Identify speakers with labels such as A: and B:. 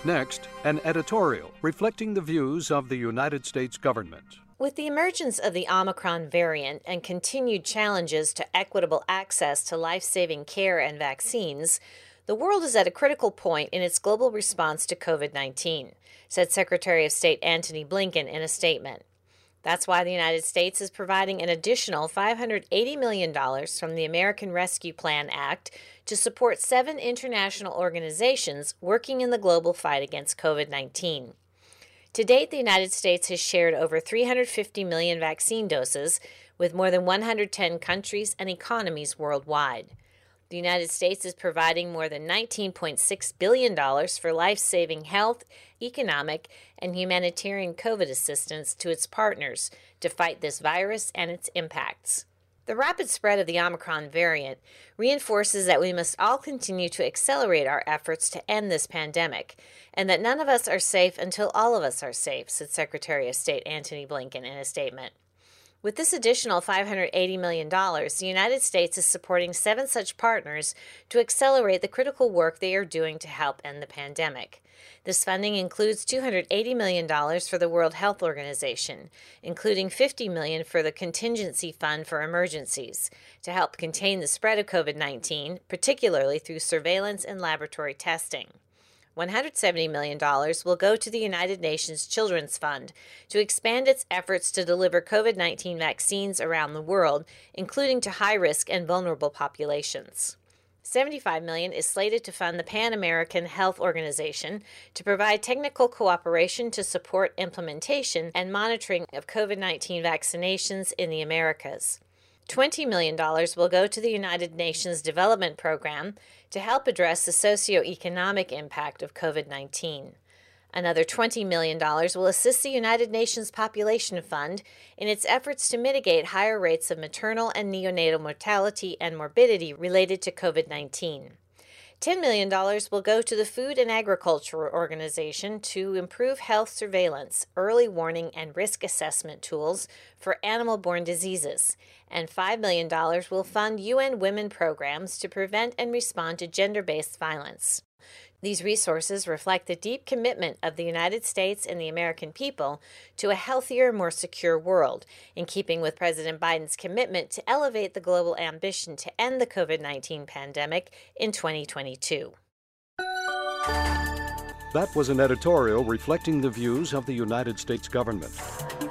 A: Next, an editorial reflecting the views of the United States government.
B: With the emergence of the Omicron variant and continued challenges to equitable access to life-saving care and vaccines, the world is at a critical point in its global response to COVID-19, said Secretary of State Antony Blinken in a statement. That's why the United States is providing an additional $580 million from the American Rescue Plan Act to support 7 international organizations working in the global fight against COVID-19. To date, the United States has shared over 350 million vaccine doses with more than 110 countries and economies worldwide. The United States is providing more than $19.6 billion for life-saving health, economic, and humanitarian COVID assistance to its partners to fight this virus and its impacts. The rapid spread of the Omicron variant reinforces that we must all continue to accelerate our efforts to end this pandemic, and that none of us are safe until all of us are safe, said Secretary of State Antony Blinken in a statement. With this additional $580 million, the United States is supporting 7 such partners to accelerate the critical work they are doing to help end the pandemic. This funding includes $280 million for the World Health Organization, including $50 million for the Contingency Fund for Emergencies, to help contain the spread of COVID-19, particularly through surveillance and laboratory testing. $170 million will go to the United Nations Children's Fund to expand its efforts to deliver COVID-19 vaccines around the world, including to high-risk and vulnerable populations. $75 million is slated to fund the Pan American Health Organization to provide technical cooperation to support implementation and monitoring of COVID-19 vaccinations in the Americas. $20 million will go to the United Nations Development Program to help address the socioeconomic impact of COVID-19. Another $20 million will assist the United Nations Population Fund in its efforts to mitigate higher rates of maternal and neonatal mortality and morbidity related to COVID-19. $10 million will go to the Food and Agriculture Organization to improve health surveillance, early warning, and risk assessment tools for animal-borne diseases. And $5 million will fund UN Women programs to prevent and respond to gender-based violence. These resources reflect the deep commitment of the United States and the American people to a healthier, more secure world, in keeping with President Biden's commitment to elevate the global ambition to end the COVID-19 pandemic in 2022.
A: That was an editorial reflecting the views of the United States government.